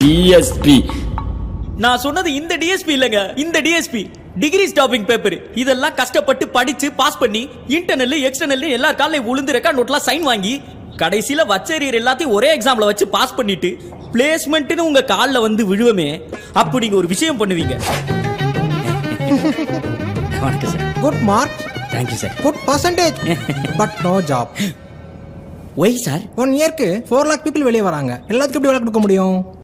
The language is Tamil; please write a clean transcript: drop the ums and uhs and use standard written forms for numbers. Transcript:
டிஎஸ்பி. நான் சொன்னது இந்த டிஎஸ்பி இல்லங்க, இந்த டிஎஸ்பி டிகிரி ஸ்டாப்பிங் பேப்பர். இதெல்லாம் கஷ்டப்பட்டு படிச்சு பாஸ் பண்ணி இன்டர்னல் எக்ஸ்டர்னல் எல்லா காலையும் உளுந்து ரெக்கார்ட் நோட்லாம் சைன் வாங்கி கடைசியில வச்சேரியர் எல்லாத்தையும் ஒரே எக்ஸாம்ல வச்சு பாஸ் பண்ணிட்டு பிளேஸ்மெண்ட்னு உங்க கால்ல வந்து விழுவமே, அப்படி நீங்க ஒரு விஷயம் பண்ணுவீங்க. வணக்கம் sir. Good mark. Thank you sir. Good percentage. But no job. Why sir? 1 இயர்க்கு 4 lakh people வெளியே வராங்க. எல்லாத்துக்கும் எப்படி வேலை கொடுக்க முடியும்?